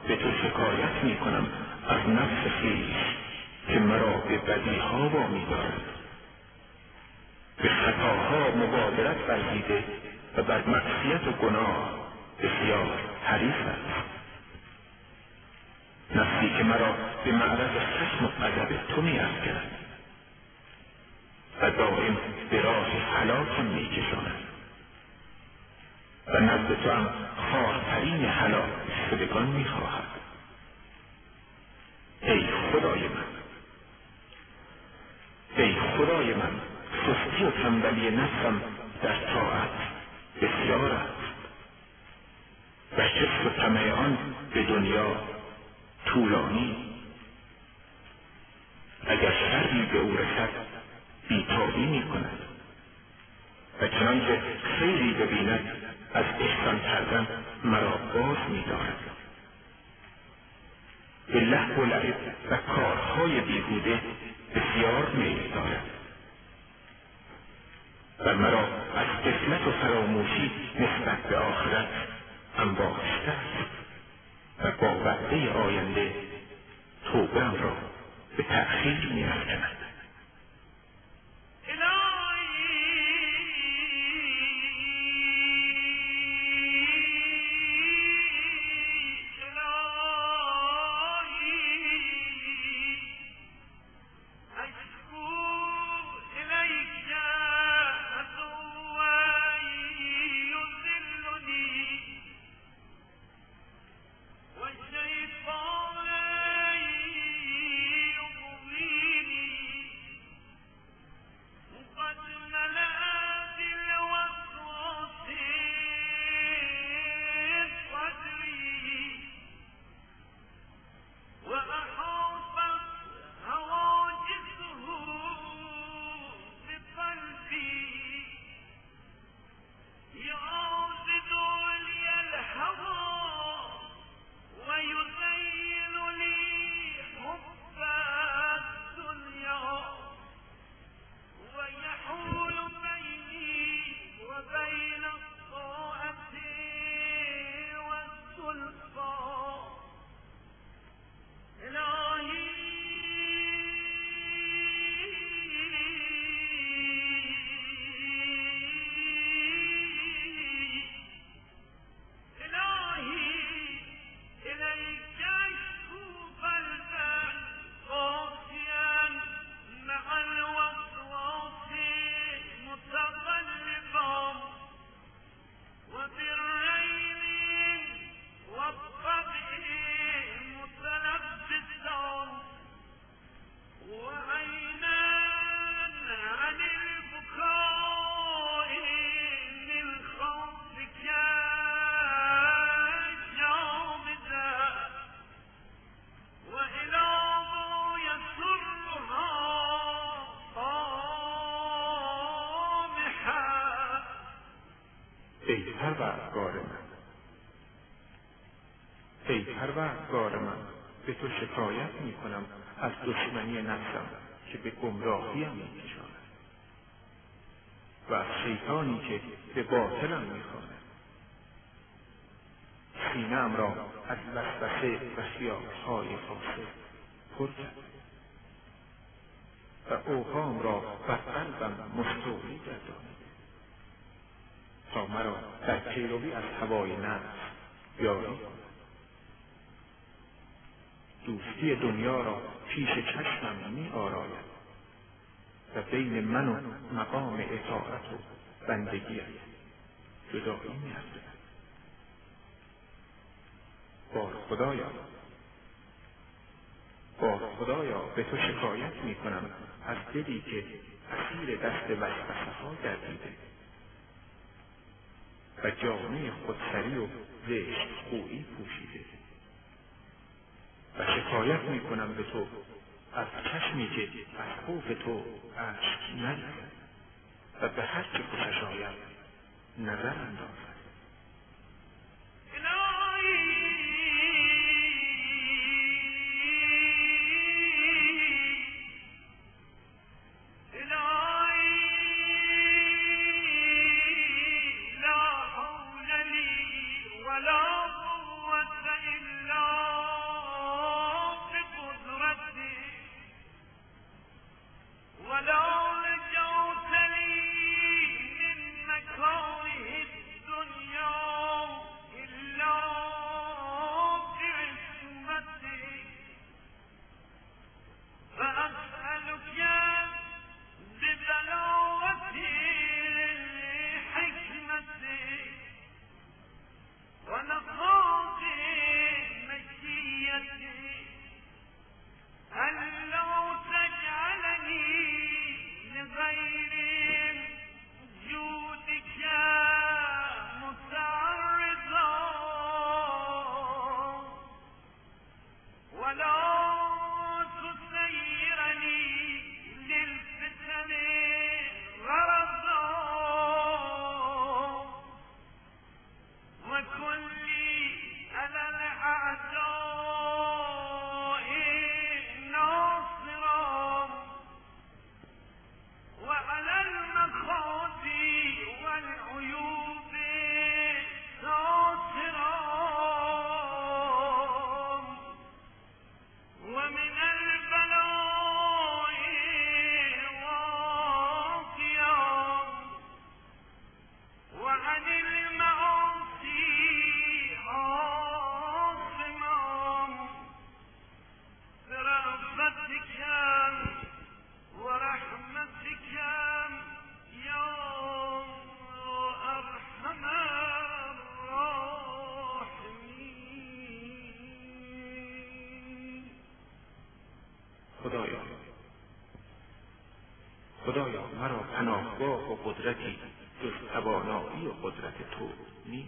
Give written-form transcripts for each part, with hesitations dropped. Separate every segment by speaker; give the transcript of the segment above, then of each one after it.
Speaker 1: به تو شکایت می کنم از نفس خویش که مرا به بدیها وامی دارد، به خطاها مبادرت ورزیده و بر معصیت و گناه بسیار حریص است. نفسی که مرا به معرض خشم و غضب تو می افکند و دائم به راه هلاکم می کشاند و نزد تو هم خارترین هلاک شدگان می خواهد. ای خدای من، سستی و تنبلی نفسم در طاعت بسیار است و حرص و طمع آن به دنیا طولانی. اگر شری به او رسد بی‌تابی می کند و چنانکه خیری ببیند از احسان کردن مرا باز می دارد. به لهو و لعب و کارهای بیهوده بسیار میل دارد و مرا از غفلت و فراموشی نسبت به آخرت انباشته است و با وعده آینده توبه‌ام را به تأخیر می افکند. ای پروردگار من، به تو شکایت می کنم از دشمنی نفسم که به گمراهیم می کشاند و از شیطانی که به باطلم می خواند. سینه‌ام را از وسوسه و خیال‌های فاسد پر کرد و اوهام را بر قلبم مستولی گردانید تا مرا در پیروی از هوای نفس یاری کند. دوستی دنیا را پیش چشمم می آراید و بین من و مقام اطاعت و بندگی‌ات جدایی می افکند. بار خدایا به تو شکایت می کنم از دلی که اسیر دست وسوسه‌ها گردیده و جامه خودسری و زشت خویی پوشیده و شکایت می کنم به تو از چشمی که از خوف تو اشک نریزد و به هر چه خوشش آید نظر اندازد.
Speaker 2: ولا قوة إلا
Speaker 1: خدایا مرا پناهگاه و قدرتی جز توانایی و قدرت تو نیست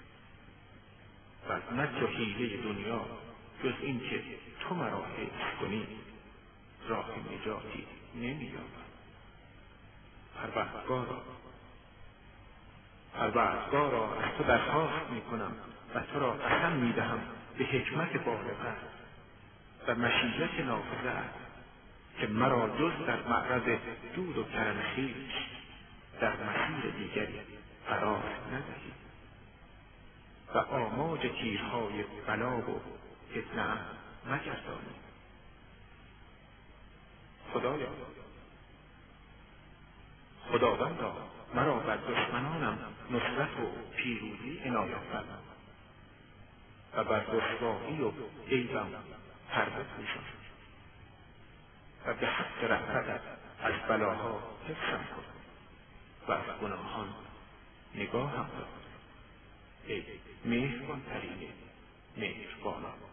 Speaker 1: و از مکر و حیله دنیا جز این که تو مرا حفظ کنی راه نجاتی نمی‌یابم. پروردگارا از تو درخواست میکنم و تو را قسم میدهم به حکمت بالغت و مشیت نافذه‌ات که مرا جز در معرض جود و کرم خویش در مسیر دیگری قرار ندهی و آماج تیرهای بلا و فتنه‌ام مگردانی. خداوندا مرا بر دشمنانم نصرت و پیروزی عنایت فرما و بر رسوایی و عیبم پرده پوشان و به حق رحمتت از بلاها حفظم کن و از گناهان نگاهم دار ای مهربان ترین مهربانان.